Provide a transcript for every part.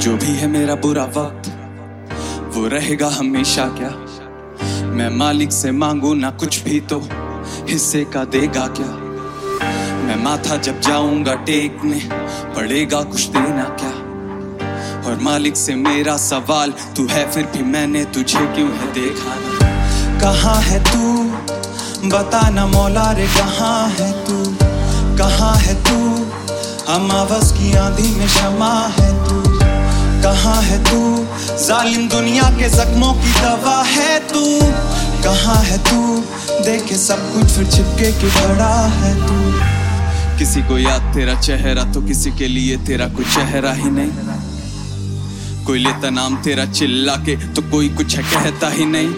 जो भी है मेरा बुरा वक्त वो रहेगा हमेशा क्या। मैं मालिक से मांगू ना कुछ भी तो हिस्से का देगा क्या। मैं माथा जब जाऊंगा टेकने पड़ेगा कुछ देना क्या। और मालिक से मेरा सवाल तू है फिर भी मैंने तुझे क्यों है देखा ना। कहाँ है तू बता ना मौला रे कहाँ है तू, कहाँ है तू अमावस की आंधी में शमा है तू। कहाँ है तू जालिम दुनिया के जख्मों की दवा है तू। कहाँ है तू देखे सब कुछ फिर छिपके क्यों खड़ा है तू। किसी को याद तेरा चेहरा तो किसी के लिए तेरा कोई चेहरा ही नहीं। कोई लेता नाम तेरा चिल्ला के तो कोई कुछ है कहता ही नहीं।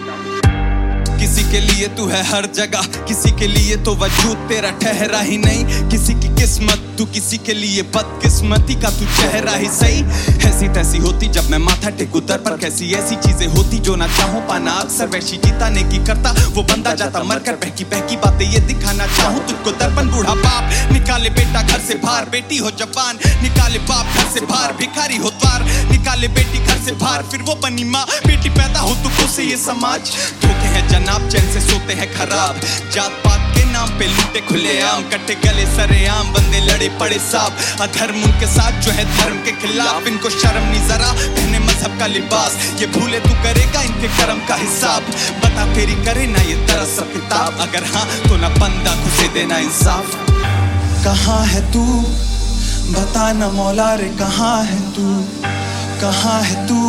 किसी के लिए तू है हर जगह किसी के लिए तो वजूद तेरा ठहरा ही नहीं। किसी की किस्मत तू किसी के लिए बदकिस्मती का तू चेहरा ही सही। ऐसी तैसी होती जब मैं माथा टेकू दर पर कैसी ऐसी चीजें होती जो ना चाहूं पाना अक्सर वैसी जीता ने की करता वो बंदा जाता मरकर बहकी बहकी बातें ये दिखाना चाहूं तुझको दर्पण। बूढ़ा बाप निकाले बेटा घर से बाहर बेटी हो जवान निकाले बाप घर से बाहर भिखारी हो द्वार निकाले बेटी घर से बाहर फिर वो बनी माँ बेटी पैदा हो तो खुद से ये समाज। धोखे हैं जनाब चैन से सोते हैं खराब जात पात के नाम पे लूटे खुले आम कट्टे गले सरेआम बंदे लड़े पड़े साफ। अधर्म उनके साथ जो है धर्म के खिलाफ इनको शर्म नहीं जरा पहने मजहब का लिबास। ये भूले तू करेगा इनके कर्म का हिसाब बता तेरी करे ना ये तरस सब किताब अगर हाँ तो ना बंदा खुसे देना इंसाफ। कहाँ है तू बता ना मौला रे कहाँ है तू, कहाँ है तू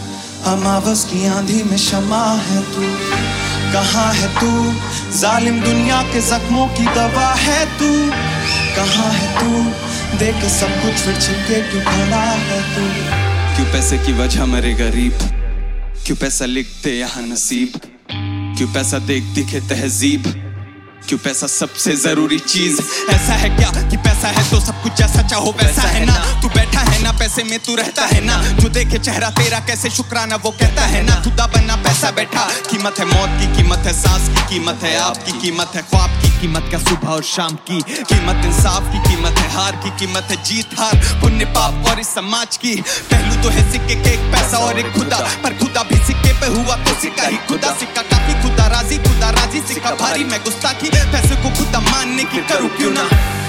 अमावस की आंधी में शमा है तू। कहाँ है तू जालिम दुनिया के जख्मों की दवा है तू। कहाँ है तू देख सब कुछ फिर छिपके क्यों खड़ा है तू। क्यों पैसे की वजह मरे गरीब क्यों पैसा लिखते यहाँ नसीब क्यों पैसा देख दिखे तहजीब क्यों पैसा सबसे जरूरी चीज। ऐसा है क्या कि पैसा है तो सब कुछ जैसा चाहो वैसा है ना। तू बैठा है ना पैसे में तू रहता है ना। जो देखे चेहरा तेरा कैसे शुक्राना वो कहता है ना। खुदा बनना पैसा बैठा कीमत है मौत की कीमत है सांस की कीमत है आपकी कीमत है ख्वाब की कीमत क्या सुबह और शाम की कीमत इंसाफ की कीमत है हार की कीमत है जीत हार पुण्य पाप और इस समाज की। पहलू तो है सिक्के के एक पैसा और एक खुदा पर खुदा भी सिक्के पे हुआ तो सिक्का ही खुदा। सिक्का काफी खुदा राजी सिक्का भारी मैं गुस्ताखी पैसे को खुदा मानने की करूँ क्यों ना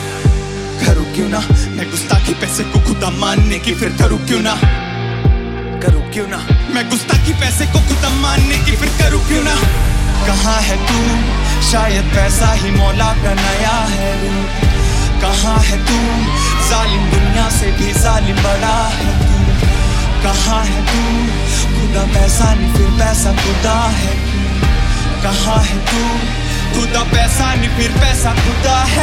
मैं गुस्ताखी पैसे को खुदा मानने की फिर करूँ क्यों ना मैं गुस्ताखी पैसे को खुदा मानने की फिर करूँ क्यों ना। कहाँ है तू शायद पैसा ही मौला का नया है रूप। कहाँ है तू जालिम दुनिया से भी जालिम बड़ा है तू। कहाँ है तू खुदा पैसा नहीं फिर पैसा खुदा है। कहाँ है तू खुदा पैसा नहीं फिर पैसा खुदा है।